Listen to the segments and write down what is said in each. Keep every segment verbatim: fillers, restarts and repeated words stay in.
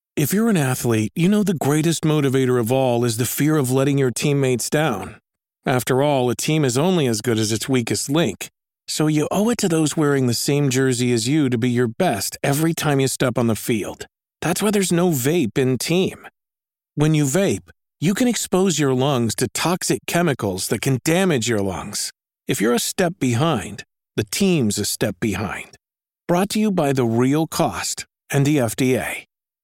If you're an athlete, you know the greatest motivator of all is the fear of letting your teammates down. After all, a team is only as good as its weakest link. So you owe it to those wearing the same jersey as you to be your best every time you step on the field. That's why there's no vape in team. When you vape, you can expose your lungs to toxic chemicals that can damage your lungs. If you're a step behind, the team's a step behind. Brought to you by The Real Cost and the F D A.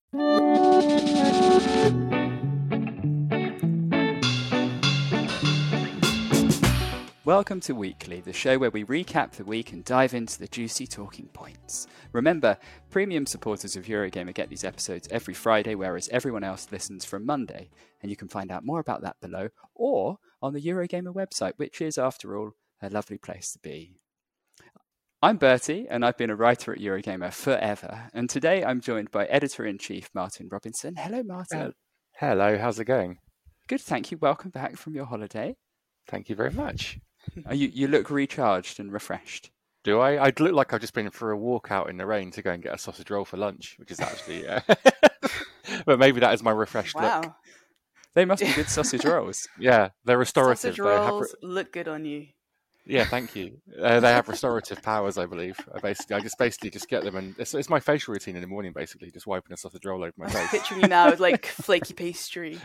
Welcome to Weekly, the show where we recap the week and dive into the juicy talking points. Remember, premium supporters of Eurogamer get these episodes every Friday, whereas everyone else listens from Monday. And you can find out more about that below or on the Eurogamer website, which is, after all, a lovely place to be. I'm Bertie, and I've been a writer at Eurogamer forever. And today I'm joined by Editor-in-Chief Martin Robinson. Hello, Martin. Hello, how's it going? Good, thank you. Welcome back from your holiday. Thank you very much. You, you look recharged and refreshed. Do I? I look like I've just been for a walk out in the rain to go and get a sausage roll for lunch, which is actually... Uh... but maybe that is my refreshed wow. look. They must be good sausage rolls. Yeah, they're restorative. Sausage they rolls have... look good on you. Yeah, thank you. Uh, they have restorative powers, I believe. I basically, I just basically just get them, and it's, it's my facial routine in the morning. Basically, just wiping a sausage roll over my face. I'm picturing you now with like flaky pastry.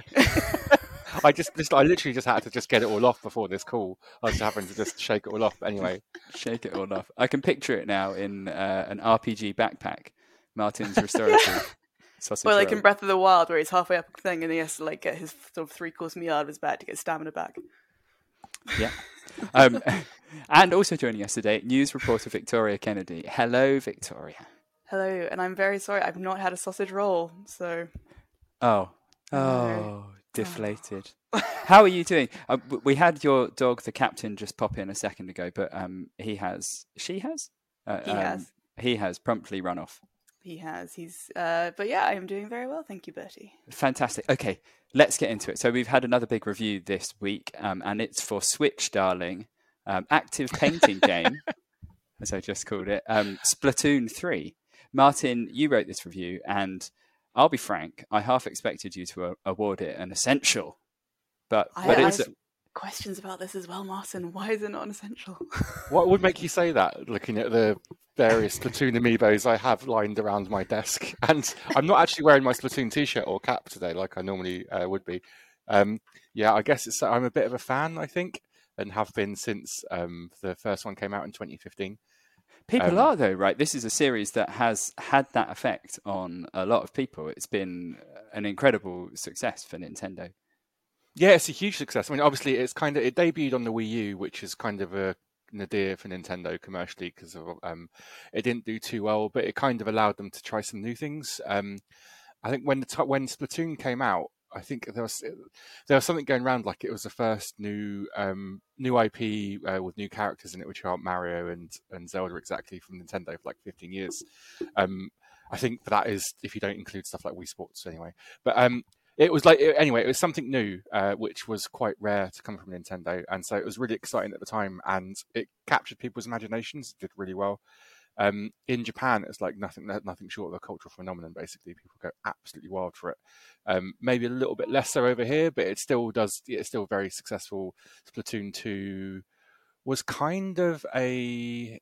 I just, just, I literally just had to just get it all off before this call. I was having to just shake it all off. Anyway, shake it all off. I can picture it now in uh, an R P G backpack. Martin's restorative sausage Or like roll. in Breath of the Wild, where he's halfway up a thing and he has to like get his sort of three course meal out of his bag to get stamina back. Yeah. Um, and also joining us today, news reporter Victoria Kennedy. Hello, Victoria. Hello, and I'm very sorry, I've not had a sausage roll, so... Oh. Oh, No. deflated. How are you doing? Uh, we had your dog, the captain, just pop in a second ago, but um, he has... She has? Uh, He um, has. He has promptly run off. He has. He's... Uh, but yeah, I am doing very well, thank you, Bertie. Fantastic. Okay, let's get into it. So we've had another big review this week, um, and it's for Switch, darling. Um, active painting game, as I just called it, um, Splatoon three. Martin, you wrote this review, and I'll be frank, I half expected you to uh, award it an essential, but, I, but I it's... have questions about this as well, Martin. Why is it not an essential? what would make you say that, looking at the various Splatoon amiibos I have lined around my desk? And I'm not actually wearing my Splatoon t-shirt or cap today like I normally uh, would be. Um, yeah, I guess it's, I'm a bit of a fan, I think, and have been since um, the first one came out in twenty fifteen. People Um, are, though, right? This is a series that has had that effect on a lot of people. It's been an incredible success for Nintendo. Yeah, it's a huge success. I mean, obviously, it's kind of it debuted on the Wii U, which is kind of a nadir for Nintendo commercially because um, it didn't do too well, but it kind of allowed them to try some new things. Um, I think when the t- when Splatoon came out, I think there was there was something going around like it was the first new um, new I P uh, with new characters in it, which aren't Mario and, and Zelda exactly from Nintendo for like fifteen years. Um, I think that is if you don't include stuff like Wii Sports anyway. But um, it was like anyway, it was something new, uh, which was quite rare to come from Nintendo, and so it was really exciting at the time, and it captured people's imaginations. It did really well. Um, in Japan, it's like nothing, nothing short of a cultural phenomenon. Basically, people go absolutely wild for it. Um, maybe a little bit less so over here, but it still does. It's still very successful. Splatoon two was kind of a.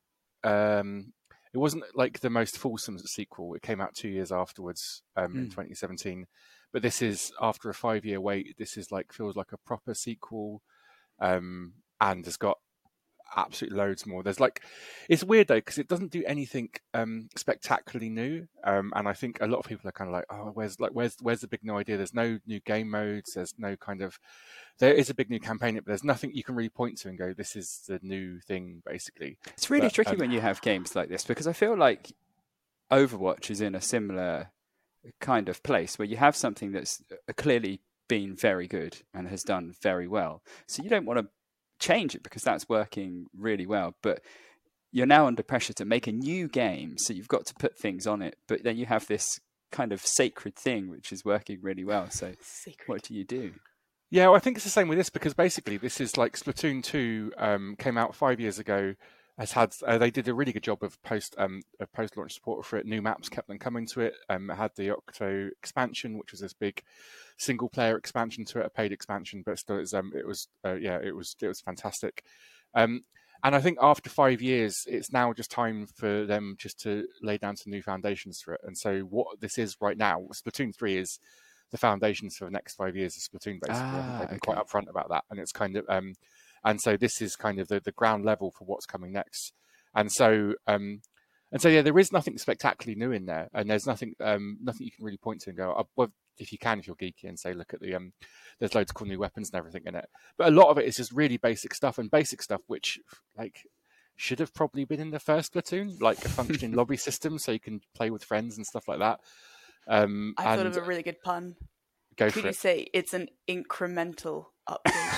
Um, it wasn't like the most fulsome sequel. It came out two years afterwards um, mm. in twenty seventeen. But this is after a five-year wait. This is like feels like a proper sequel, um, and has got absolutely loads more. There's like, it's weird though because it doesn't do anything um, spectacularly new, um, and I think a lot of people are kind of like, oh, where's like where's where's the big new idea? There's no new game modes. There's no kind of, there is a big new campaign, but there's nothing you can really point to and go, this is the new thing. Basically, it's really but, tricky um, when you have games like this because I feel like Overwatch is in a similar kind of place where you have something that's clearly been very good and has done very well, so you don't want to change it because that's working really well, but you're now under pressure to make a new game, so you've got to put things on it, but then you have this kind of sacred thing which is working really well, so Sacred. What do you do? Yeah, well, I think it's the same with this because basically this is like Splatoon two um, came out five years ago. has had uh, they did a really good job of post um of post launch support for it. New maps kept them coming to it. Um, it had the Octo expansion, which was this big single player expansion to it, a paid expansion, but still, it's, um, it was uh, yeah, it was it was fantastic. Um, and I think after five years, it's now just time for them just to lay down some new foundations for it. And so what this is right now, Splatoon three is the foundations for the next five years of Splatoon. Basically, Ah, I think they've been okay. quite upfront about that, and it's kind of um. And so this is kind of the, the ground level for what's coming next. And so, um, and so, yeah, there is nothing spectacularly new in there, and there's nothing, um, nothing you can really point to and go, oh, well, if you can, if you're geeky, and say, look at the, um, there's loads of cool new weapons and everything in it. But a lot of it is just really basic stuff, and basic stuff which, like, should have probably been in the first Splatoon, like a functioning lobby system, so you can play with friends and stuff like that. Um, I and thought of a really good pun. Go Could for you it. say it's an incremental update?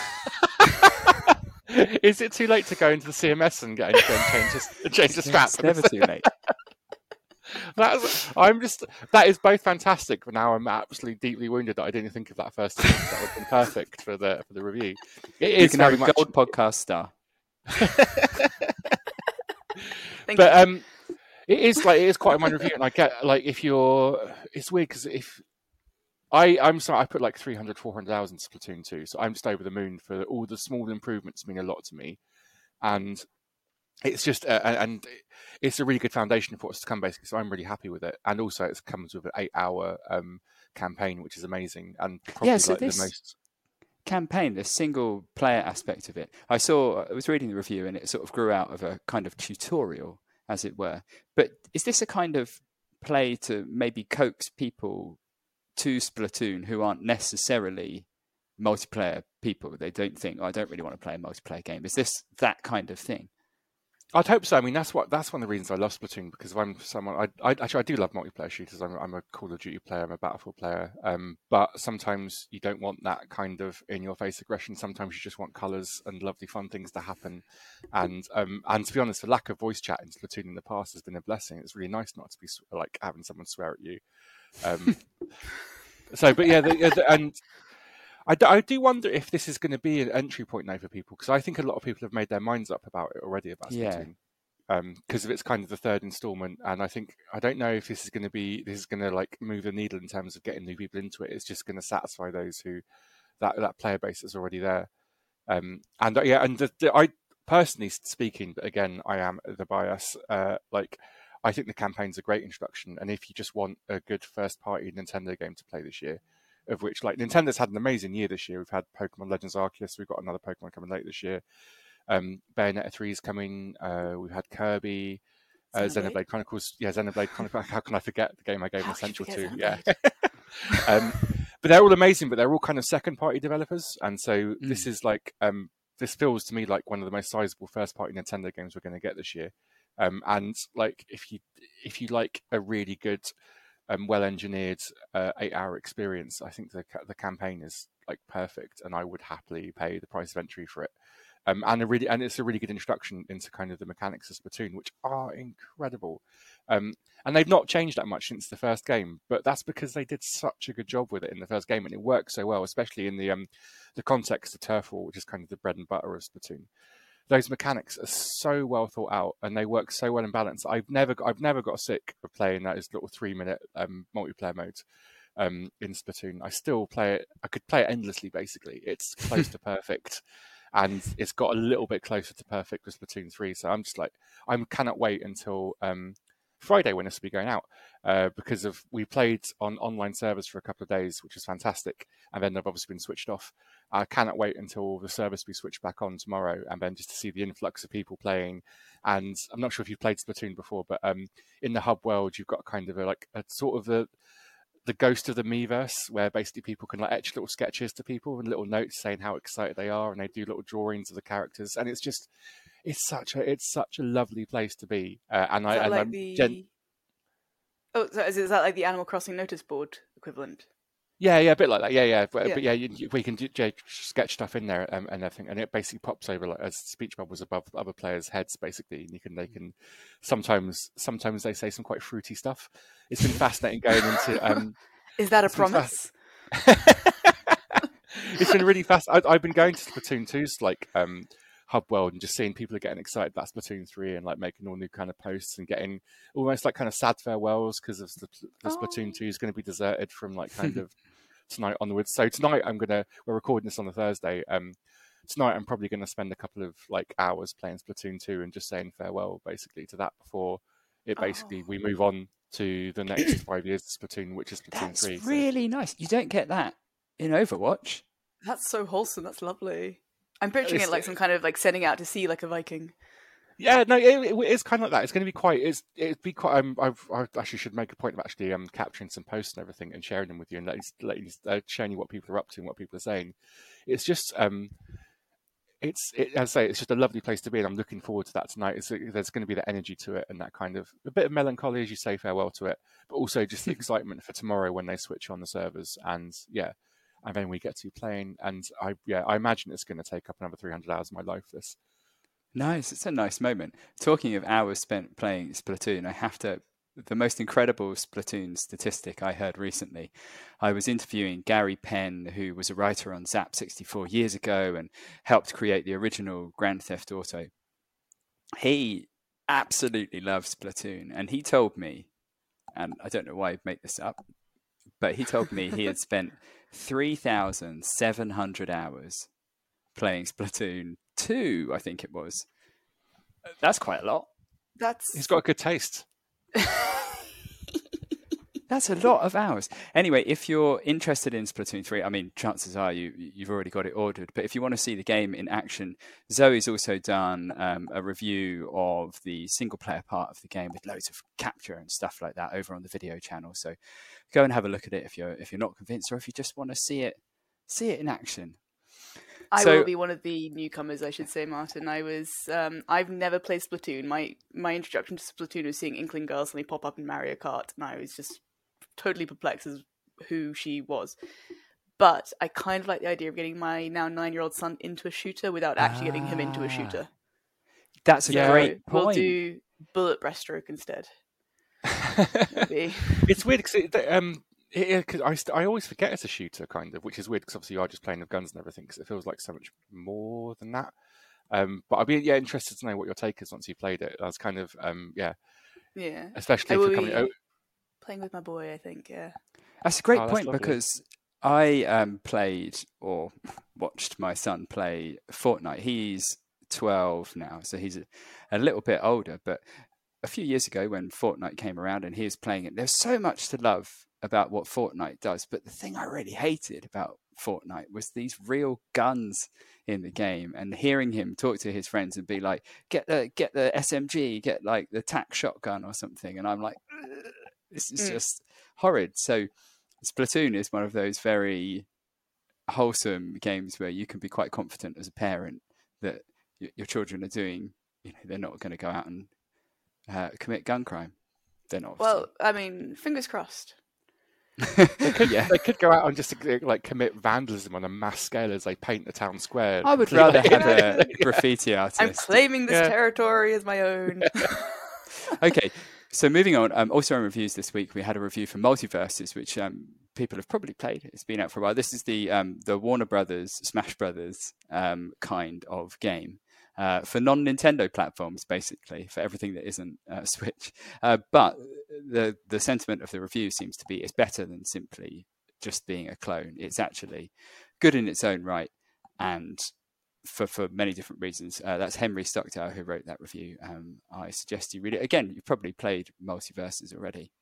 Is it too late to go into the C M S and get and change the, change the strap? It's never too late. That's, I'm just that is both fantastic, but now I'm absolutely deeply wounded that I didn't think of that first time. That would have been perfect for the for the review. It You is can very have a much, gold podcast star. Thank but you. um, it is like it is quite a minor review, and I get like if you're, it's weird because if I I'm sorry, I put like three hundred, four hundred hours into Splatoon two, so I'm just over the moon for all the small improvements mean a lot to me, and it's just uh, and it's a really good foundation for what's to come basically. So I'm really happy with it, and also it comes with an eight-hour um, campaign, which is amazing, and probably Yeah, so like this- the most. Campaign, the single player aspect of it. I saw, I was reading the review and it sort of grew out of a kind of tutorial, as it were. But is this a kind of play to maybe coax people to Splatoon who aren't necessarily multiplayer people? They don't think, oh, I don't really want to play a multiplayer game. Is this that kind of thing? I'd hope so. I mean, that's what that's one of the reasons I love Splatoon, because if I'm someone, I, I actually I do love multiplayer shooters. I'm, I'm a Call of Duty player, I'm a Battlefield player. Um, but sometimes you don't want that kind of in-your-face aggression. Sometimes you just want colours and lovely, fun things to happen. And um, and to be honest, the lack of voice chat in Splatoon in the past has been a blessing. It's really nice not to be like having someone swear at you. Um, so, but yeah, the, the, and. I do, I do wonder if this is going to be an entry point now for people, because I think a lot of people have made their minds up about it already, about Splatoon, because yeah. um, it's kind of the third installment, and I think I don't know if this is going to be this is going to like move the needle in terms of getting new people into it. It's just going to satisfy those who that that player base is already there, um, and uh, yeah, and the, the, I personally speaking, but again, I am the bias. Uh, like, I think the campaign's a great introduction, and if you just want a good first party Nintendo game to play this year. Of which, like, Nintendo's had an amazing year this year. We've had Pokemon Legends Arceus. We've got another Pokemon coming late this year. Um, Bayonetta three is coming. Uh, we've had Kirby, uh, Xenoblade? Xenoblade Chronicles. Yeah, Xenoblade Chronicles. How can I forget the game I gave How Essential could you to? forget Yeah. um, but they're all amazing. But they're all kind of second-party developers, and so mm. this is like um, this feels to me like one of the most sizable first-party Nintendo games we're going to get this year. Um, and like, if you if you like a really good Um, well-engineered uh, eight-hour experience, I think the the campaign is like perfect, and I would happily pay the price of entry for it. Um, and a really and it's a really good introduction into kind of the mechanics of Splatoon, which are incredible. Um, and they've not changed that much since the first game, but that's because they did such a good job with it in the first game, and it works so well, especially in the um, the context of Turf War, which is kind of the bread and butter of Splatoon. Those mechanics are so well thought out, and they work so well in balance. I've never, I've never got sick of playing those little three-minute um, multiplayer modes um, in Splatoon. I still play it. I could play it endlessly. Basically, it's close to perfect, and it's got a little bit closer to perfect with Splatoon three. So I'm just like, I cannot wait until um, Friday when this will be going out, uh, because of we played on online servers for a couple of days, which was fantastic, and then they've obviously been switched off. I cannot wait until the service be switched back on tomorrow, and then just to see the influx of people playing. And I'm not sure if you've played Splatoon before, but um, in the hub world, you've got kind of a, like a sort of the the ghost of the Miiverse, where basically people can like etch little sketches to people and little notes saying how excited they are, and they do little drawings of the characters, and it's just it's such a it's such a lovely place to be. Uh, and is I that and like I'm the gen- oh, so is, is that like the Animal Crossing notice board equivalent? Yeah, yeah, a bit like that. Yeah, yeah, but yeah, but yeah you, you, we can do, yeah, sketch stuff in there um, and everything, and it basically pops over like as speech bubbles above other players' heads, basically. And you can, they can sometimes, sometimes they say some quite fruity stuff. It's been fascinating going into. Um, Is that a promise? Fa- it's been really fast. I, I've been going to Splatoon two's like um, hub world and just seeing people are getting excited about Splatoon three and like making all new kind of posts and getting almost like kind of sad farewells because of the, the Oh. Splatoon two is going to be deserted from like kind of tonight onwards. So tonight I'm gonna we're recording this on a Thursday. Um, tonight I'm probably going to spend a couple of like hours playing Splatoon two and just saying farewell basically to that before it basically Oh. we move on to the next five years of Splatoon, which is Splatoon That's three. So- really nice. You don't get that in Overwatch. That's so wholesome. That's lovely. I'm picturing It's- it like some kind of like setting out to sea like a Viking. Yeah, no, it, it is kind of like that. It's going to be quite. It's it'd be quite. Um, I've, I actually should make a point of actually um capturing some posts and everything and sharing them with you and letting, letting you, uh, showing you what people are up to and what people are saying. It's just um, it's it, as I say, it's just a lovely place to be, and I'm looking forward to that tonight. It's, there's going to be that energy to it and that kind of a bit of melancholy as you say farewell to it, but also just the excitement for tomorrow when they switch on the servers and yeah, and then we get to playing. And I yeah, I imagine it's going to take up another three hundred hours of my life. This. Nice. It's a nice moment. Talking of hours spent playing Splatoon, I have to. The most incredible Splatoon statistic I heard recently. I was interviewing Gary Penn, who was a writer on Zap sixty-four years ago and helped create the original Grand Theft Auto. He absolutely loves Splatoon, and he told me, and I don't know why I'd make this up, but he told me he had spent three thousand seven hundred hours playing Splatoon two, I think it was. That's quite a lot. That's He's got a good taste. That's a lot of hours. Anyway, if you're interested in Splatoon three, I mean, chances are you, you've already got it ordered. But if you want to see the game in action, Zoe's also done um, a review of the single-player part of the game with loads of capture and stuff like that over on the video channel. So go and have a look at it if you're if you're not convinced, or if you just want to see it see it in action. I So- will be one of the newcomers, I should say, Martin. I was, um, I've never played Splatoon. My my introduction to Splatoon was seeing Inkling Girl suddenly pop up in Mario Kart, and I was just totally perplexed as who she was. But I kind of like the idea of getting my now nine-year-old son into a shooter without actually getting him into a Ah, shooter. That's a Yeah. great We'll point. do bullet breaststroke instead. Maybe. It's weird because it, um, it, it- 'cause I, st- I always forget it's a shooter, kind of, which is weird because obviously you are just playing with guns and everything because it feels like so much more than that. Um, but I'd be yeah interested to know what your take is once you've played it. That's kind of um, yeah, Yeah. especially I if will you're coming. be Oh, playing with my boy, I think, yeah. That's a great Oh, that's point lovely. because I um, played or watched my son play Fortnite. He's twelve now, so he's a, a little bit older. But a few years ago, when Fortnite came around and he was playing it, there's so much to love about what Fortnite does. But the thing I really hated about Fortnite was these real guns in the game, and hearing him talk to his friends and be like, "Get the get the S M G, get like the tac shotgun or something," and I'm like, "Ugh, this is Mm. just horrid. So Splatoon is one of those very wholesome games where you can be quite confident as a parent that y- your children are doing, you know, they're not going to go out and uh, commit gun crime. They're not. Well, I mean, fingers crossed. they could yeah. they could go out and just like commit vandalism on a mass scale as they paint the town square. I would completely. rather have a graffiti artist. I'm claiming this Yeah. territory as my own. Okay, so moving on. Um, also on reviews this week, we had a review for Multiverses, which um, people have probably played. It's been out for a while. This is the um, the Warner Brothers, Smash Brothers um, kind of game uh, for non-Nintendo platforms, basically, for everything that isn't uh, Switch. Uh, but the the sentiment of the review seems to be it's better than simply just being a clone. It's actually good in its own right, and for, for many different reasons. Uh, that's Henry Stockdale who wrote that review. Um, I suggest you read it. Again, you've probably played Multiverses already.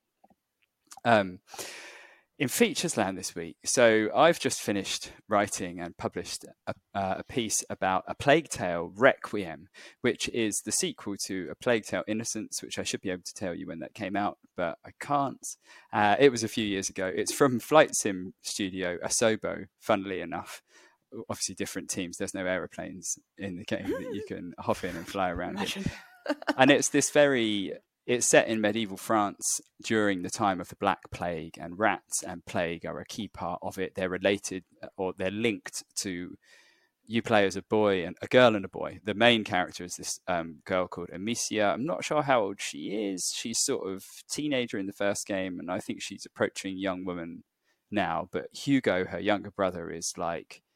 Um, in Features Land this week, so I've just finished writing and published a, uh, a piece about A Plague Tale Requiem, which is the sequel to A Plague Tale Innocence, which I should be able to tell you when that came out, but I can't. Uh, it was a few years ago. It's from Flight Sim Studio, Asobo, funnily enough. Obviously different teams. There's no aeroplanes in the game that you can hop in and fly around in. Imagine. And it's this very it's set in medieval France during the time of the Black Plague, and rats and plague are a key part of it. They're related, or they're linked to you play as a boy and a girl and a boy. The main character is this um, girl called Amicia. I'm not sure how old she is. She's sort of teenager in the first game, and I think she's approaching young woman now. But Hugo, her younger brother, is like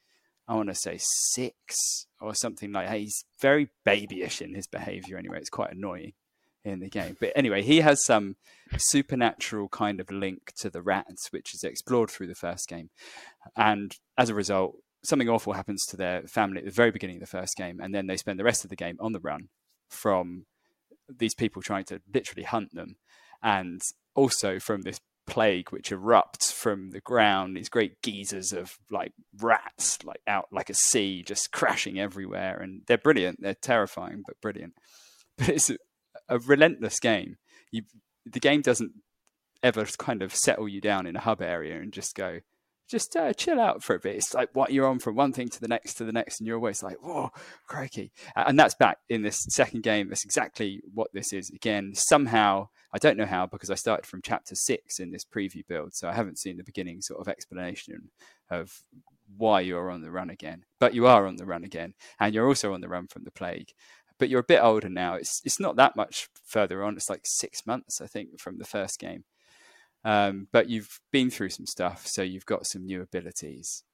I want to say six or something like that. He's very babyish in his behavior anyway. It's quite annoying in the game. But anyway, he has some supernatural kind of link to the rats, which is explored through the first game. And as a result, something awful happens to their family at the very beginning of the first game. And then they spend the rest of the game on the run from these people trying to literally hunt them. And also from this plague which erupts from the ground, these great geysers of like rats like out like a sea just crashing everywhere, and they're brilliant, they're terrifying but brilliant. But it's a, a relentless game. You the game doesn't ever kind of settle you down in a hub area and just go just uh, chill out for a bit. It's like what you're on from one thing to the next to the next, and you're always like, whoa, crikey. And that's back in this second game. That's exactly what this is. Again, somehow, I don't know how, because I started from chapter six in this preview build, so I haven't seen the beginning sort of explanation of why you're on the run again. But you are on the run again, and you're also on the run from the plague. But you're a bit older now. It's it's not that much further on. It's like six months, I think, from the first game. Um, but you've been through some stuff, so you've got some new abilities.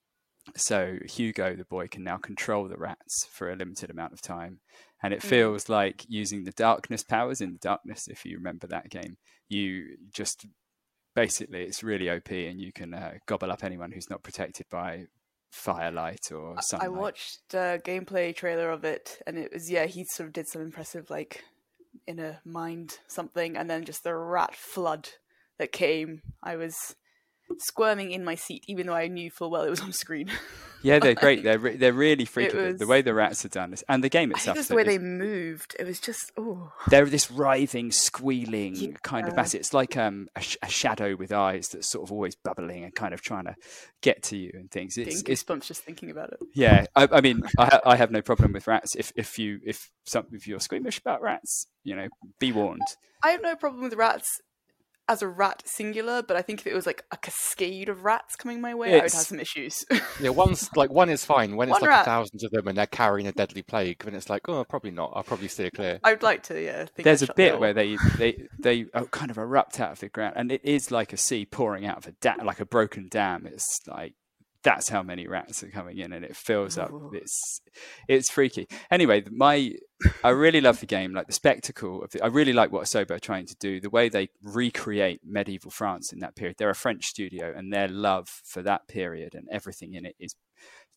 So Hugo, the boy, can now control the rats for a limited amount of time. And it feels mm. like using the darkness powers in the darkness, if you remember that game. You just, basically, it's really O P, and you can uh, gobble up anyone who's not protected by firelight or sunlight. I watched a gameplay trailer of it, and it was, yeah, he sort of did some impressive, like, inner mind something, and then just the rat flood that came. I was squirming in my seat, even though I knew full well it was on screen. Yeah, they're great. They're re- they're really freaky. Was, the way the rats are done, and the game itself. I think the way they moved, it was just oh. They're this writhing, squealing yeah. kind of mass. It's like um, a, sh- a shadow with eyes that's sort of always bubbling and kind of trying to get to you and things. It's Getting goosebumps just thinking about it. Yeah, I, I mean, I, I have no problem with rats. If if you if some if you're squeamish about rats, you know, be warned. I have no problem with rats as a rat singular, but I think if it was like a cascade of rats coming my way, it's, I would have some issues. Yeah, one's like one is fine. When it's one like rat. thousands of them and they're carrying a deadly plague, then it's like, oh, probably not. I'll probably steer clear. I would like to, yeah. Think There's a bit where they they they kind of erupt out of the ground, and it is like a sea pouring out of a dam, like a broken dam. It's like that's how many rats are coming in, and it fills up. Ooh. It's it's freaky. Anyway, my I really love the game, like the spectacle of the, I really like what Asobo are trying to do, the way they recreate medieval France in that period. They're a French studio, and their love for that period and everything in it is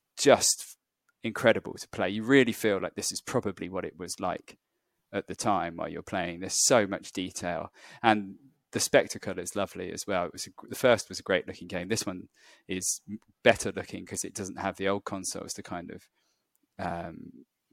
just incredible to play. You really feel like this is probably what it was like at the time while you're playing. There's so much detail, and the spectacle is lovely as well. It was a, the first was a great looking game. This one is better looking because it doesn't have the old consoles to kind of um,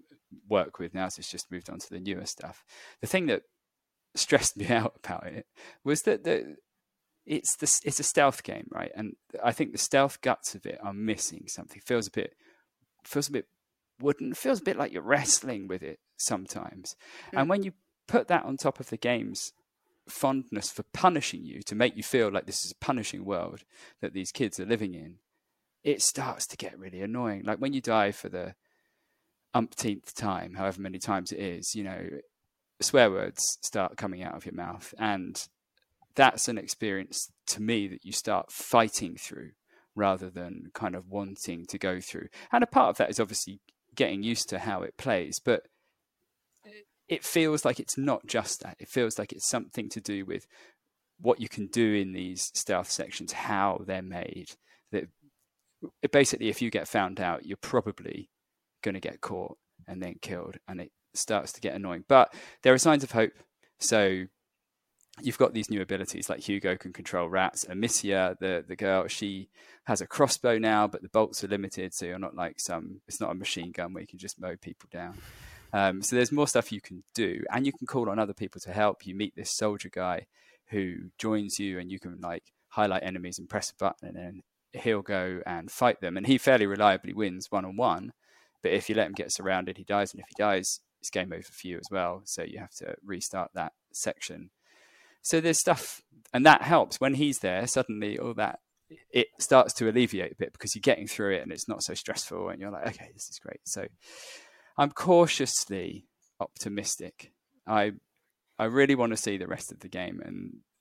work with now. So it's just moved on to the newer stuff. The thing that stressed me out about it was that the it's the, it's a stealth game, right? And I think the stealth guts of it are missing something. Feels a bit feels a bit wooden. Feels a bit like you're wrestling with it sometimes. Mm. And when you put that on top of the game's fondness for punishing you to make you feel like this is a punishing world that these kids are living in, it starts to get really annoying. Like when you die for the umpteenth time, however many times it is, you know, swear words start coming out of your mouth, and that's an experience to me that you start fighting through rather than kind of wanting to go through. And a part of that is obviously getting used to how it plays, but it feels like it's not just that. It feels like it's something to do with what you can do in these stealth sections, how they're made. That basically, if you get found out, you're probably going to get caught and then killed, and it starts to get annoying. But there are signs of hope. So you've got these new abilities, like Hugo can control rats. Amicia, the, the girl, she has a crossbow now, but the bolts are limited, so you're not like some, it's not a machine gun where you can just mow people down. Um, so there's more stuff you can do, and you can call on other people to help. You meet this soldier guy who joins you, and you can like highlight enemies and press a button, and then he'll go and fight them. And he fairly reliably wins one on one, but if you let him get surrounded, he dies. And if he dies, it's game over for you as well. So you have to restart that section. So there's stuff, and that helps when he's there. Suddenly all that, it starts to alleviate a bit because you're getting through it and it's not so stressful, and you're like, okay, this is great. So I'm cautiously optimistic. I I really want to see the rest of the game, and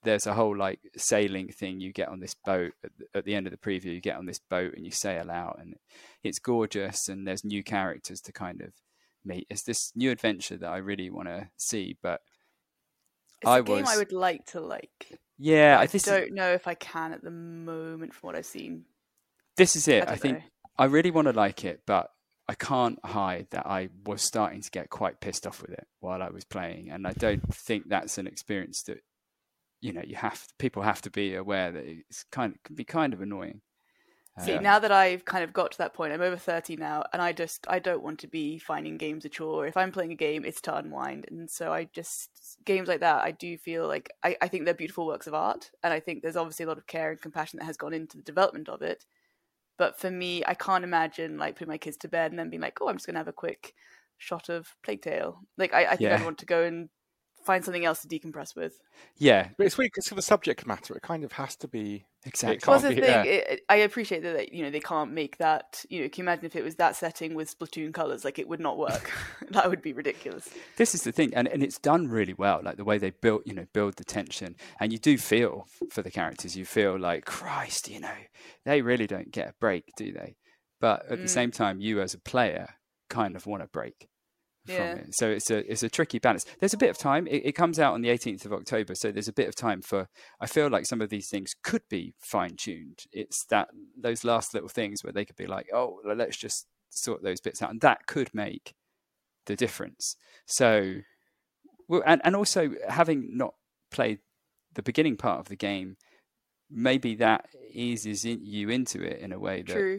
there's a whole like sailing thing. You get on this boat at the, at the end of the preview. You get on this boat and you sail out, and it's gorgeous. And there's new characters to kind of meet. It's this new adventure that I really want to see. But it's I a game was, I would like to like. yeah, I this don't is, know if I can at the moment from what I've seen. This is it. I, I think know. I really want to like it, but I can't hide that I was starting to get quite pissed off with it while I was playing, and I don't think that's an experience that, you know, you have people have to be aware that it's kind of can be kind of annoying. See, Um, now that I've kind of got to that point, I'm over thirty now, and I just I don't want to be finding games a chore. If I'm playing a game, it's to unwind, and so I just games like that. I do feel like I, I think they're beautiful works of art, and I think there's obviously a lot of care and compassion that has gone into the development of it. But for me, I can't imagine like putting my kids to bed and then being like, oh, I'm just going to have a quick shot of Plague Tale. Like, I, I think Yeah. I'd want to go and find something else to decompress with. yeah, But it's weird because for the subject matter, it kind of has to be. exactly. Can't Well, that's the be- thing. yeah. It, it- I appreciate that they, you know they can't make that. You know, can you imagine if it was that setting with Splatoon colors? Like, it would not work. That would be ridiculous. This is the thing, and, and it's done really well. Like the way they built, you know, build the tension, and you do feel f- for the characters. You feel like, Christ, you know, they really don't get a break, do they? But at the Mm. same time, you as a player kind of want a break from Yeah. it. So it's a it's a tricky balance. There's a bit of time. It, it comes out on the eighteenth of October, so there's a bit of time for. I feel like some of these things could be fine tuned. It's that those last little things where they could be like, oh, let's just sort those bits out, and that could make the difference. So, well, and and also having not played the beginning part of the game, maybe that eases in, you into it in a way that. True.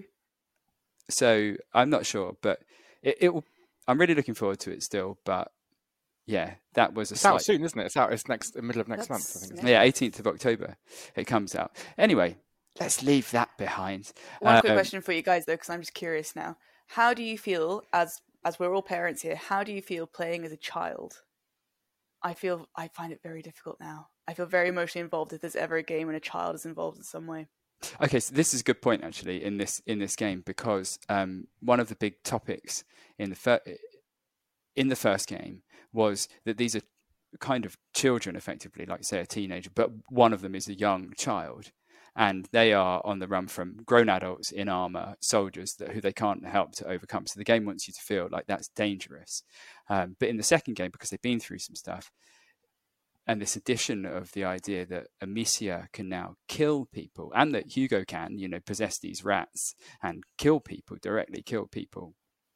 So I'm not sure, but it, it will. I'm really looking forward to it still. But yeah, that was a It's slight. out soon, isn't it? It's out. It's next, the middle of next That's- month. I think. Isn't Yeah, eighteenth of October, it comes out. Anyway, let's leave that behind. One quick Um, question for you guys, though, because I'm just curious now. How do you feel, as as we're all parents here, how do you feel playing as a child? I feel I find it very difficult now. I feel very emotionally involved if there's ever a game and a child is involved in some way. Okay, so this is a good point actually in this in this game because um, one of the big topics in the fir- in the first game was that these are kind of children, effectively, like say a teenager, but one of them is a young child, and they are on the run from grown adults in armor, soldiers that who they can't help to overcome. So the game wants you to feel like that's dangerous. Um, but in the second game, because they've been through some stuff, and this addition of the idea that Amicia can now kill people, and that Hugo can, you know, possess these rats and kill people, directly kill people.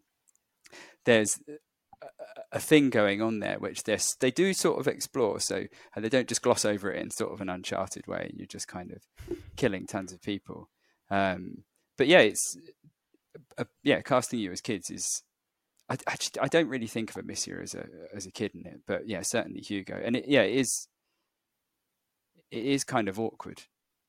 There's a, a thing going on there, which they they do sort of explore. So and they don't just gloss over it in sort of an Uncharted way. You're just kind of killing tons of people. Um, but yeah, it's uh, yeah, casting you as kids is. I, I, just, I don't really think of Amicia as a as a kid in it, but yeah, certainly Hugo, and it, yeah, it is. It is kind of awkward.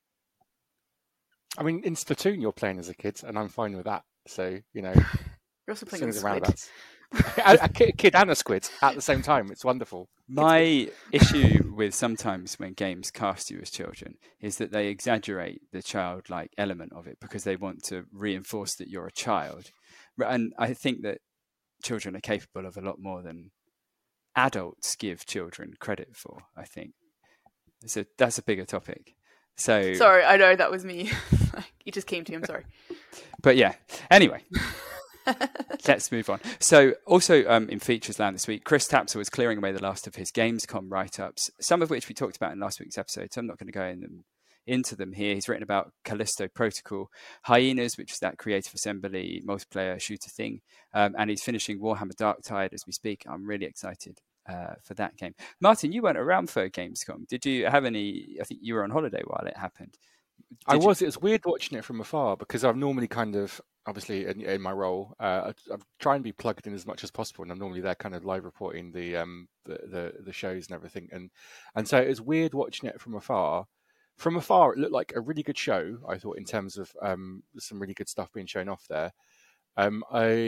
I mean, in Splatoon, you're playing as a kid, and I'm fine with that. So you know, You're also playing swings as and a squid. roundabouts. a, a kid kid and a squid at the same time. It's wonderful. My issue with sometimes when games cast you as children is that they exaggerate the childlike element of it because they want to reinforce that you're a child, and I think that children are capable of a lot more than adults give children credit for, I think. So that's a bigger topic. So Sorry, I know that was me. You just came to me, I'm sorry. But yeah, anyway, let's move on. So also um, in Features Land this week, Chris Tapser was clearing away the last of his Gamescom write-ups, some of which we talked about in last week's episode, so I'm not going to go in them, into them here. He's written about Callisto Protocol, Hyenas, which is that Creative Assembly multiplayer shooter thing, um, and he's finishing Warhammer Darktide as we speak. I'm really excited uh, for that game. Martin, you weren't around for Gamescom. Did you have any? I think you were on holiday while it happened. Did I you- was. It was weird watching it from afar because I'm normally kind of, obviously, in, in my role, uh, I, I try and be plugged in as much as possible, and I'm normally there, kind of live reporting the um the, the the shows and everything, and and so it was weird watching it from afar. From afar, it looked like a really good show, I thought, in terms of um, some really good stuff being shown off there. Um,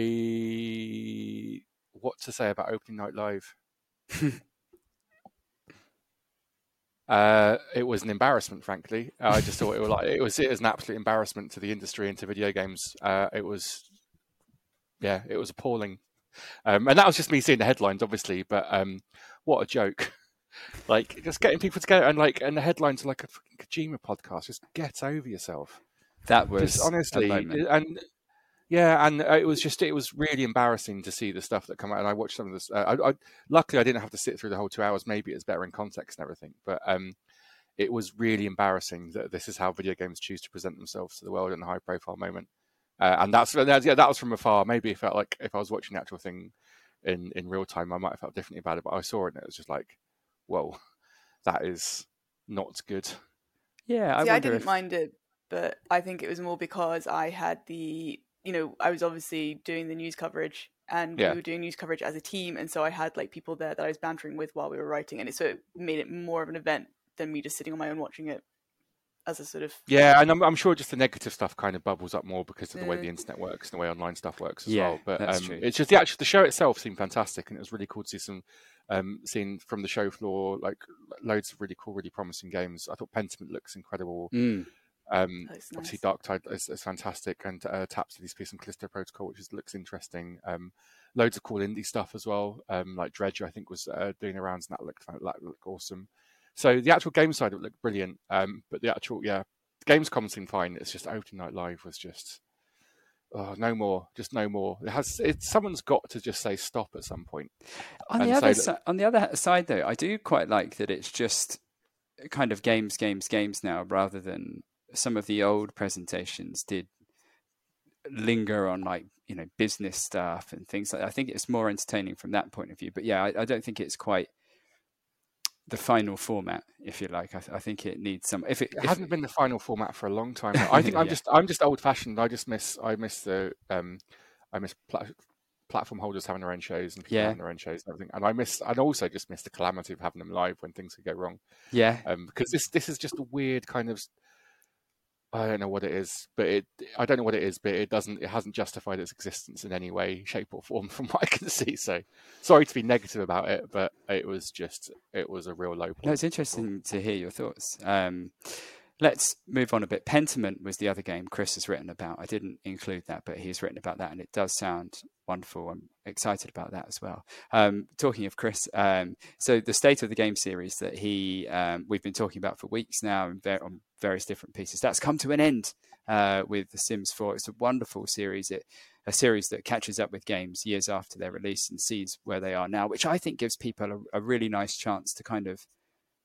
I what to say about Opening Night Live? uh, it was an embarrassment, frankly. I just thought it was like it was it was an absolute embarrassment to the industry and to video games. Uh, it was, yeah, it was appalling. Um, and that was just me seeing the headlines, obviously, but um, what a joke. Like just getting people together and like and the headlines are like a fucking Kojima podcast. Just get over yourself. That was just honestly, a moment. and yeah, and it was just it was really embarrassing to see the stuff that come out. And I watched some of this. Uh, I, I, luckily, I didn't have to sit through the whole two hours. Maybe it's better in context and everything. But um, it was really embarrassing that this is how video games choose to present themselves to the world in a high-profile moment. Uh, and that's yeah, that was from afar. Maybe it felt like if I was watching the actual thing in, in real time, I might have felt differently about it. But I saw it, and it was just like, whoa, that is not good. Yeah, I, See, I didn't if... mind it, but I think it was more because I had the. You know, I was obviously doing the news coverage and yeah. we were doing news coverage as a team. And so I had like people there that I was bantering with while we were writing. And it, so it made it more of an event than me just sitting on my own watching it as a sort of... Yeah, and I'm, I'm sure just the negative stuff kind of bubbles up more because of the uh, way the internet works and the way online stuff works as yeah, well. But that's um, true. it's just the actual, the show itself seemed fantastic and it was really cool to see some, um, seeing from the show floor, like loads of really cool, really promising games. I thought Pentiment looks incredible. Mm. Um, That's obviously, nice. Darktide is, is fantastic, and uh, Taps of these piece and Callisto Protocol, which is, looks interesting. Um, loads of cool indie stuff as well, um, like Dredge, I think, was uh, doing the rounds, and that looked that looked awesome. So the actual game side of it looked brilliant, um, but the actual yeah, the Gamescom seemed fine. It's just Opening Night Live was just oh, no more, just no more. It has it, someone's got to just say stop at some point. On the other si- on the other side, though, I do quite like that it's just kind of games, games, games now, rather than some of the old presentations did linger on like, you know, business stuff and things like that. I think it's more entertaining from that point of view. But yeah, I, I don't think it's quite the final format, if you like. I, th- I think it needs some. If it, it if hasn't been the final format for a long time. I think I'm yeah. just I'm just old fashioned. I just miss I miss the um I miss pla- platform holders having their own shows and people yeah. having their own shows and everything. And I miss and also just miss the calamity of having them live when things could go wrong. Yeah. Um, because this this is just a weird kind of. I don't know what it is, but it I don't know what it is, but it doesn't it hasn't justified its existence in any way, shape or form from what I can see. So sorry to be negative about it, but it was just it was a real low point. No, it's interesting to hear your thoughts. Um, let's move on a bit. Pentiment was the other game Chris has written about. I didn't include that, but he's written about that and it does sound wonderful. I'm excited about that as well. Um, talking of Chris, um, so the state of the game series that he um, we've been talking about for weeks now and ver- on various different pieces, that's come to an end uh, with The Sims four. It's a wonderful series. It a series that catches up with games years after their release and sees where they are now, which I think gives people a, a really nice chance to kind of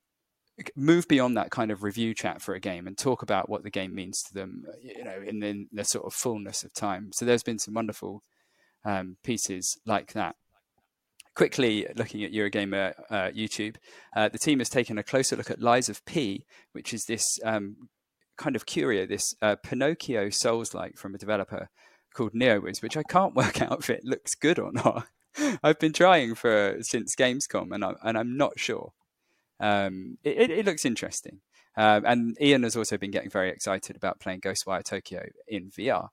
move beyond that kind of review chat for a game and talk about what the game means to them, you know, in the, the sort of fullness of time. So there's been some wonderful um, pieces like that. Quickly looking at Eurogamer uh, YouTube, uh, the team has taken a closer look at Lies of P, which is this um, kind of curio, this uh, Pinocchio Souls-like from a developer called NeoWiz, which I can't work out if it looks good or not. I've been trying for since Gamescom, and, I, and I'm not sure. Um, it, it, it looks interesting. Um, and Ian has also been getting very excited about playing Ghostwire Tokyo in V R.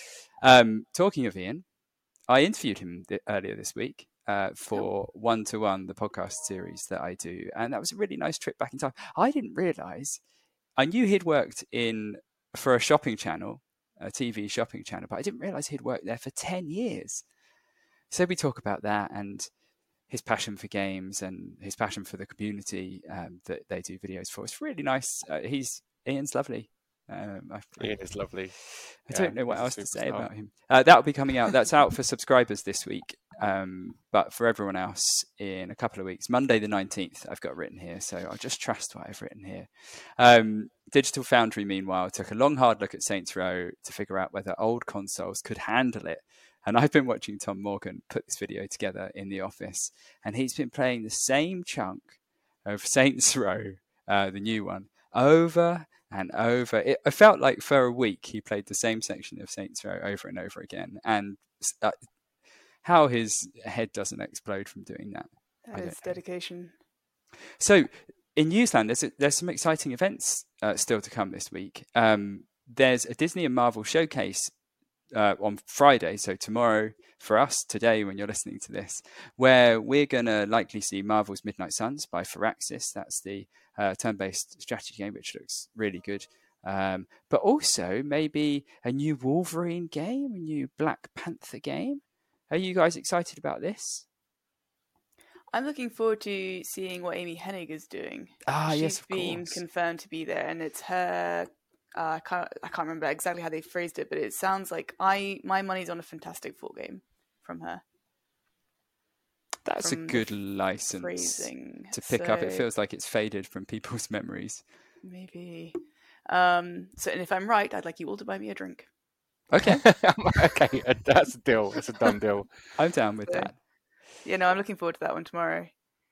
Um, talking of Ian, I interviewed him th- earlier this week uh, for One to One, the podcast series that I do. And that was a really nice trip back in time. I didn't realize, I knew he'd worked in for a shopping channel, a T V shopping channel, but I didn't realize he'd worked there for ten years. So we talk about that and his passion for games and his passion for the community um, that they do videos for. It's really nice. Uh, he's Ian's lovely. Um, I, Ian is lovely. I yeah, don't know what else to superstar. say about him. Uh, that'll be coming out. That's out for subscribers this week. Um, but for everyone else in a couple of weeks, Monday the nineteenth, I've got written here. So I'll just trust what I've written here. Um, Digital Foundry, meanwhile, took a long, hard look at Saints Row to figure out whether old consoles could handle it. And I've been watching Tom Morgan put this video together in the office, and he's been playing the same chunk of Saints Row, uh, the new one, over and over. It, I felt like for a week he played the same section of Saints Row over and over again. And uh, how his head doesn't explode from doing that. That is dedication. So in Newsland, there's, a, there's some exciting events uh, still to come this week. Um, there's a Disney and Marvel showcase Uh, on Friday, so tomorrow for us, today when you're listening to this, where we're going to likely see Marvel's Midnight Suns by Firaxis. That's the uh, turn-based strategy game, which looks really good. Um, but also maybe a new Wolverine game, a new Black Panther game. Are you guys excited about this? I'm looking forward to seeing what Amy Hennig is doing. Ah, She's yes, of been course. confirmed to be there, and it's her. Uh, I can't. I can't remember exactly how they phrased it, but it sounds like I. My money's on a Fantastic Four game from her. That's from a good license phrasing. to pick so, up. It feels like it's faded from people's memories. Maybe. Um, so, and if I'm right, I'd like you all to buy me a drink. Okay. Okay, that's a deal. It's a done deal. I'm down with So, that. Yeah, no, I'm looking forward to that one tomorrow.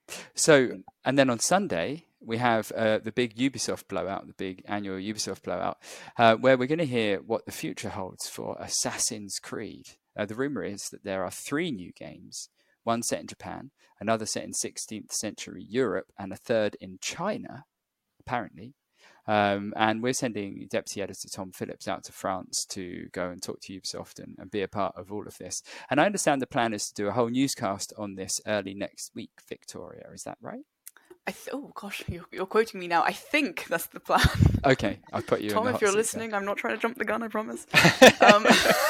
So, and then on Sunday, we have uh, the big Ubisoft blowout, the big annual Ubisoft blowout, uh, where we're going to hear what the future holds for Assassin's Creed. Uh, the rumor is that there are three new games, one set in Japan, another set in sixteenth century Europe, and a third in China, apparently. Um, and we're sending Deputy Editor Tom Phillips out to France to go and talk to Ubisoft and, and be a part of all of this. And I understand the plan is to do a whole newscast on this early next week, Victoria. Is that right? I th- oh gosh, you're, you're quoting me now. I think that's the plan. Okay, I'll put you Tom, in the if hot you're seat listening, there. I'm not trying to jump the gun, I promise. um,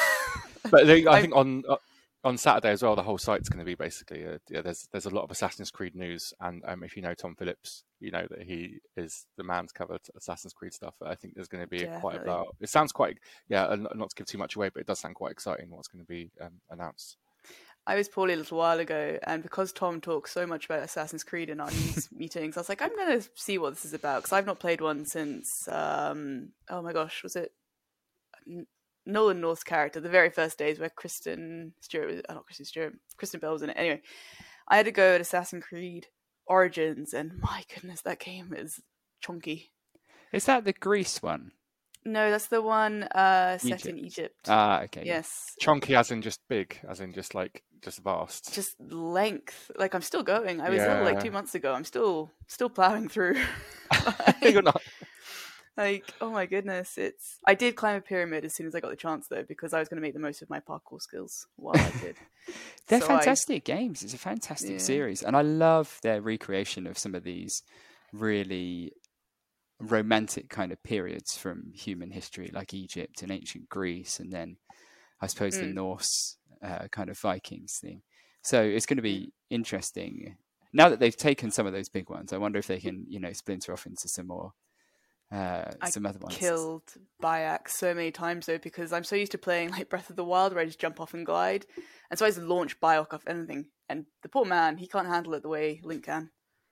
But they, I think on uh, on Saturday as well, the whole site's going to be basically uh, yeah. There's there's a lot of Assassin's Creed news, and um, if you know Tom Phillips, you know that he is the man to cover Assassin's Creed stuff. I think there's going to be a, quite a Definitely. blowout. It sounds quite yeah, and not to give too much away, but it does sound quite exciting what's going to be um, announced. I was poorly a little while ago, and because Tom talks so much about Assassin's Creed in our news meetings, I was like, I'm going to see what this is about, because I've not played one since, um, oh my gosh, was it N- Nolan North's character, the very first days where Kristen Stewart, was, oh, not Kristen Stewart, Kristen Bell was in it. Anyway, I had to go at Assassin's Creed Origins, and my goodness, that game is chunky. Is that the Greece one? No, that's the one uh, set Egypt. in Egypt. Ah, okay. Yes. Chunky as in just big, as in just like just vast. Just length. Like, I'm still going. I was ill like Yeah. two months ago. I'm still still plowing through. You're not. Like, oh my goodness, it's. I did climb a pyramid as soon as I got the chance, though, because I was going to make the most of my parkour skills while I did. They're So I- fantastic games. It's a fantastic Yeah. series. And I love their recreation of some of these really romantic kind of periods from human history, like Egypt and ancient Greece, and then I suppose the Mm. Norse uh, kind of Vikings thing. So it's going to be interesting. Now that they've taken some of those big ones, I wonder if they can, you know, splinter off into some more, uh, I some other ones. killed Bayek so many times, though, because I'm so used to playing like Breath of the Wild, where I just jump off and glide. And so I just launch Biok off anything. And the poor man, he can't handle it the way Link can.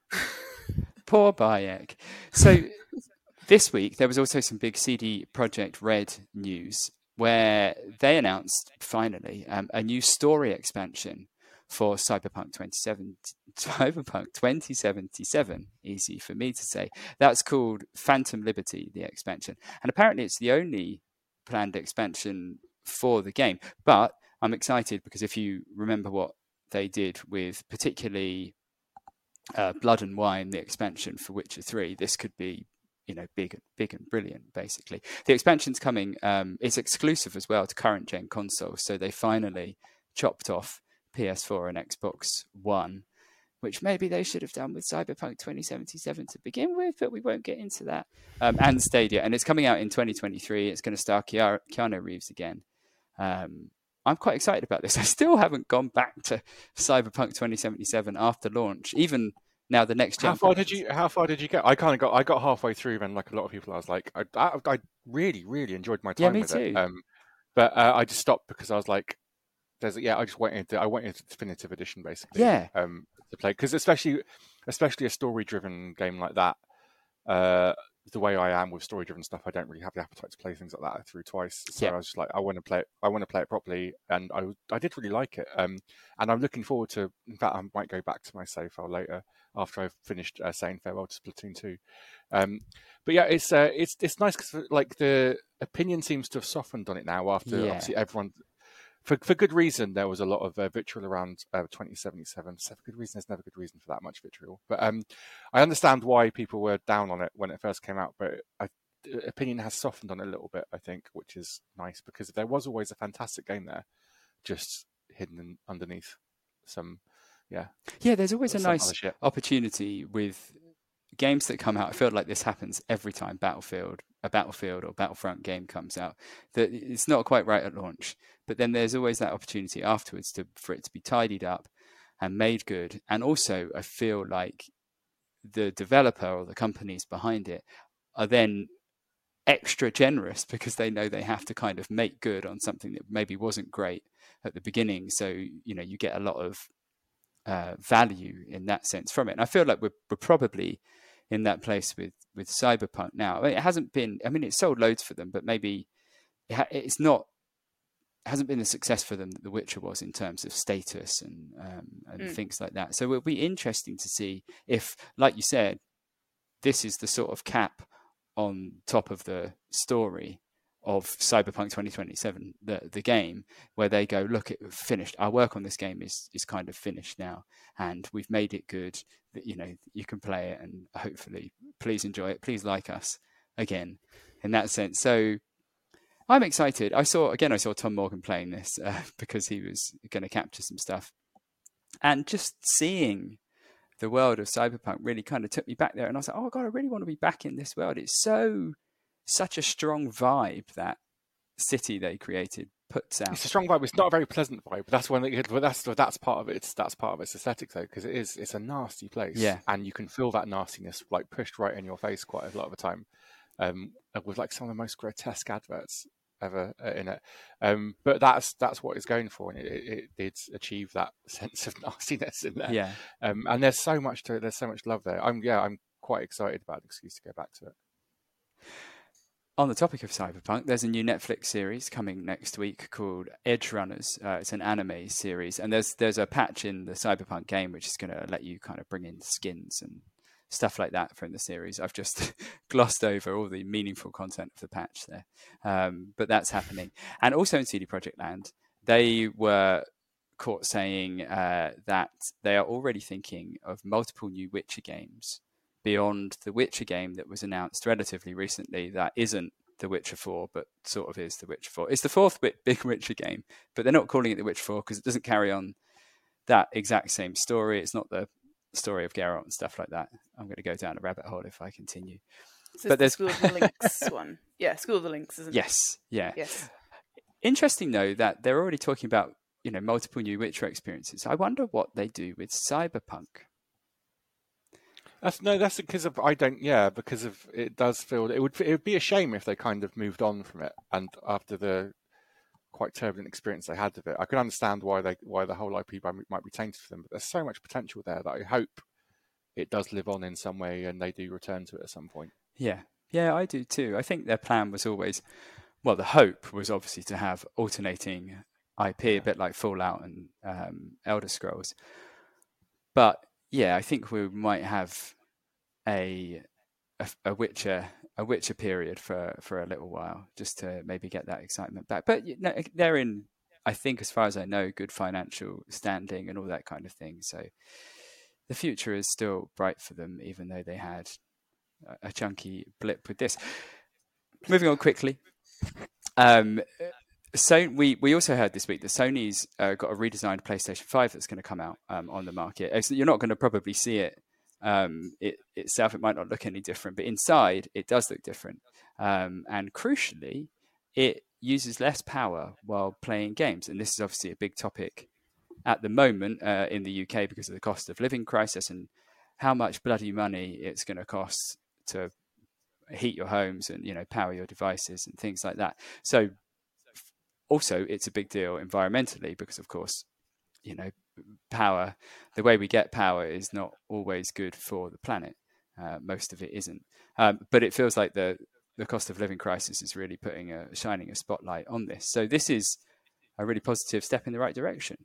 Poor Bayek. So this week there was also some big C D Projekt Red news where they announced finally um, a new story expansion for Cyberpunk twenty-seven, Cyberpunk twenty seventy-seven. Easy for me to say. That's called Phantom Liberty, the expansion, and apparently it's the only planned expansion for the game. But I'm excited because if you remember what they did with particularly Uh, Blood and Wine, the expansion for Witcher three, this could be, you know, big, big and brilliant. Basically, the expansion's coming. Um, it's exclusive as well to current gen consoles, so they finally chopped off P S four and Xbox One, which maybe they should have done with Cyberpunk twenty seventy-seven to begin with, but we won't get into that. Um, and Stadia, and it's coming out in twenty twenty-three. It's going to star Keanu, Keanu Reeves again. Um, I'm quite excited about this. I still haven't gone back to Cyberpunk twenty seventy-seven after launch, even now the next gen. How far did you? How far did you get? I kind of got. I got halfway through, and like a lot of people, I was like, I, I, I really, really enjoyed my time Yeah, me with too. it. Um, but uh, I just stopped because I was like, "There's yeah." I just wanted. To, I wanted the definitive edition, basically. Yeah. Um, to play because especially, especially a story-driven game like that. Uh, the way I am with story-driven stuff, I don't really have the appetite to play things like that through twice. So Yeah. I was just like, I want to play it. I want to play it properly, and I I did really like it. Um, and I'm looking forward to. In fact, I might go back to my save file later after I've finished uh, saying farewell to Splatoon two. Um, but yeah, it's uh, it's it's nice because like the opinion seems to have softened on it now after Yeah. obviously everyone. For for good reason, there was a lot of uh, vitriol around uh, twenty seventy-seven. So for good reason, there's never good reason for that much vitriol. But um, I understand why people were down on it when it first came out. But I, opinion has softened on it a little bit, I think, which is nice because there was always a fantastic game there, just hidden underneath some, yeah. Yeah, there's always a some nice other shit. opportunity with games that come out. I feel like this happens every time Battlefield, a Battlefield or Battlefront game comes out. That it's not quite right at launch, but then there's always that opportunity afterwards to for it to be tidied up, and made good. And also, I feel like the developer or the companies behind it are then extra generous because they know they have to kind of make good on something that maybe wasn't great at the beginning. So, you know, you get a lot of uh, value in that sense from it. And I feel like we're, we're probably in that place with, with Cyberpunk now. I mean, it hasn't been, I mean, it's sold loads for them, but maybe it ha- it's not, it hasn't been the success for them that The Witcher was in terms of status and um, and mm. things like that. So it'll be interesting to see if, like you said, this is the sort of cap on top of the story of Cyberpunk twenty twenty-seven, the the game, where they go, look, it finished. Our work on this game is is kind of finished now, and we've made it good. That, you know, you can play it, and hopefully, please enjoy it. Please like us again, in that sense. So I'm excited. I saw again. I saw Tom Morgan playing this uh, because he was going to capture some stuff, and just seeing the world of Cyberpunk really kind of took me back there. And I was like, oh God, I really want to be back in this world. It's so, such a strong vibe that city they created puts out. It's a strong vibe. It's not a very pleasant vibe, but that's one that, but that's, that's part of it. It's, that's part of its aesthetic though, because it is, it's a nasty place. Yeah. And you can feel that nastiness like pushed right in your face quite a lot of the time. Um, with like some of the most grotesque adverts ever uh, in it, um, but that's that's what it's going for, and it, it, it did achieve that sense of nastiness in there. Yeah, um, and there's so much to it. There's so much love there. I'm yeah, I'm quite excited about the excuse to go back to it. On the topic of Cyberpunk, there's a new Netflix series coming next week called Edge Runners. Uh, it's an anime series, and there's there's a patch in the Cyberpunk game which is going to let you kind of bring in skins and stuff like that from the series. I've just glossed over all the meaningful content of the patch there. Um, but that's happening. And also in C D Projekt Land, they were caught saying uh, that they are already thinking of multiple new Witcher games beyond the Witcher game that was announced relatively recently that isn't The Witcher four, but sort of is The Witcher four. It's the fourth big Witcher game, but they're not calling it The Witcher four because it doesn't carry on that exact same story. It's not the story of Geralt and stuff like that. I'm going to go down a rabbit hole if I continue. So but there's the School of the Links one. Yeah, School of the Links, isn't it? Yes, yeah. Yes. Interesting though that they're already talking about, you know, multiple new Witcher experiences. I wonder what they do with Cyberpunk. That's no, that's because of I don't yeah because of it does feel it would it would be a shame if they kind of moved on from it, and after the quite turbulent experience they had of it, I can understand why they why the whole I P might be tainted for them. But there's so much potential there that I hope it does live on in some way, and they do return to it at some point. Yeah, yeah, I do too. I think their plan was always, well, the hope was obviously to have alternating I P, yeah. a bit like Fallout and um, Elder Scrolls. But yeah, I think we might have a a, a Witcher. a Witcher period for, for a little while, just to maybe get that excitement back. But you know, they're in, I think, as far as I know, good financial standing and all that kind of thing. So the future is still bright for them, even though they had a, a chunky blip with this. Moving on quickly. Um, so we, we also heard this week that Sony's uh, got a redesigned PlayStation five that's going to come out um, on the market. You're not going to probably see it Um, it itself, it might not look any different, but inside it does look different. Um, and crucially, it uses less power while playing games. And this is obviously a big topic at the moment uh, in the U K because of the cost of living crisis and how much bloody money it's going to cost to heat your homes and, you know, power your devices and things like that. So also it's a big deal environmentally because, of course, you know, power, the way we get power is not always good for the planet. Uh, most of it isn't. Um, but it feels like the, the cost of living crisis is really putting a shining a spotlight on this. So this is a really positive step in the right direction.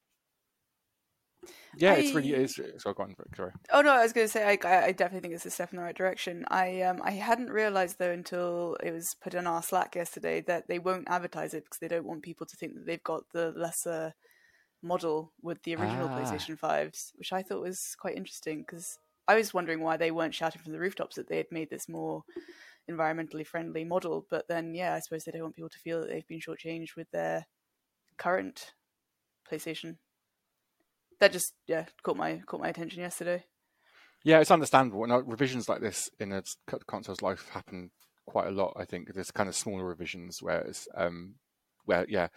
Yeah, I... it's really is. So go on, sorry. Oh no, I was going to say I, I definitely think it's a step in the right direction. I um I hadn't realised though until it was put in our Slack yesterday that they won't advertise it because they don't want people to think that they've got the lesser model with the original ah. PlayStation fives, which I thought was quite interesting because I was wondering why they weren't shouting from the rooftops that they had made this more environmentally friendly model. But then, yeah, I suppose they don't want people to feel that they've been shortchanged with their current PlayStation. That just, yeah, caught my caught my attention yesterday. Yeah, it's understandable. Now, revisions like this in a console's life happen quite a lot. I think there's kind of smaller revisions where it's, um, where yeah,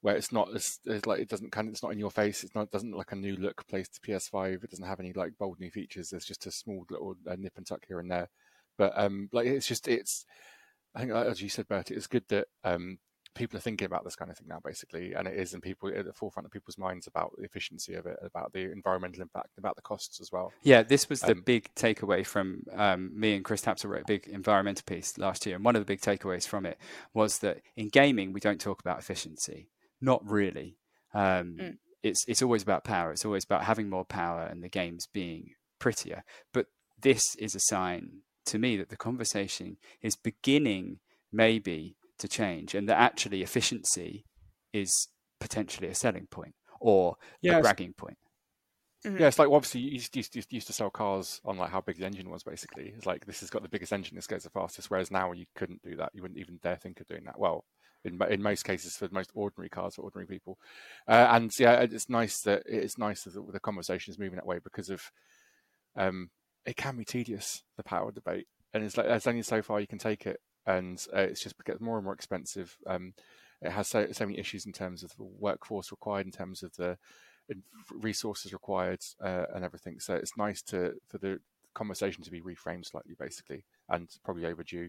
where it's not as it's like it doesn't kind of it's not in your face. It's not doesn't look like a new look placed to P S five. It doesn't have any like bold new features. There's just a small little uh, nip and tuck here and there. But um, like it's just it's. I think as you said, Bertie, it's good that um, people are thinking about this kind of thing now, basically, and it is in people at the forefront of people's minds about the efficiency of it, about the environmental impact, about the costs as well. Yeah, this was the Um, big takeaway from um, me and Chris Tapsell wrote a big environmental piece last year, and one of the big takeaways from it was that in gaming we don't talk about efficiency, not really. Um, Mm. It's it's always about power. It's always about having more power and the games being prettier. But this is a sign to me that the conversation is beginning maybe to change, and that actually efficiency is potentially a selling point or Yeah, a it's- bragging point. Mhm. Yeah, it's like obviously you used, used, used, used to sell cars on like how big the engine was. Basically, it's like this has got the biggest engine, this goes the fastest. Whereas now you couldn't do that. You wouldn't even dare think of doing that. Well, in in most cases for the most ordinary cars for ordinary people, uh, and yeah, it's nice that it's nice that the, the conversation is moving that way because of um, it can be tedious, the power debate, and it's like there's only so far you can take it, and uh, it's just gets more and more expensive. Um, it has so so many issues in terms of the workforce required, in terms of the resources required, uh, and everything. So it's nice to for the conversation to be reframed slightly, basically, and probably overdue.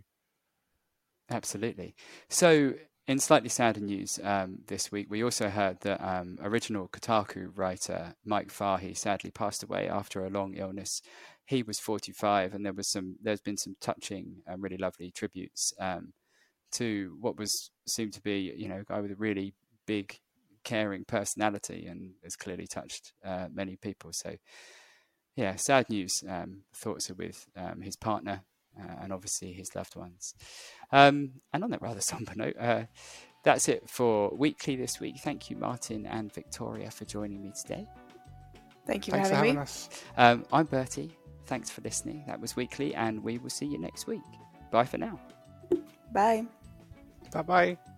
Absolutely. So, in slightly sadder news um, this week, we also heard that um, original Kotaku writer Mike Fahey sadly passed away after a long illness. He was forty-five, and there was some. There's been some touching, and really lovely tributes um, to what was seemed to be, you know, a guy with a really big, caring personality, and has clearly touched uh, many people. So, yeah, sad news. Um, thoughts are with um, his partner. Uh, and obviously his loved ones. Um, and on that rather somber note, uh, that's it for Weekly this week. Thank you, Martin and Victoria, for joining me today. Thank you Thanks for for having having me. us. Um, I'm Bertie. Thanks for listening. That was Weekly, and we will see you next week. Bye for now. Bye. Bye bye.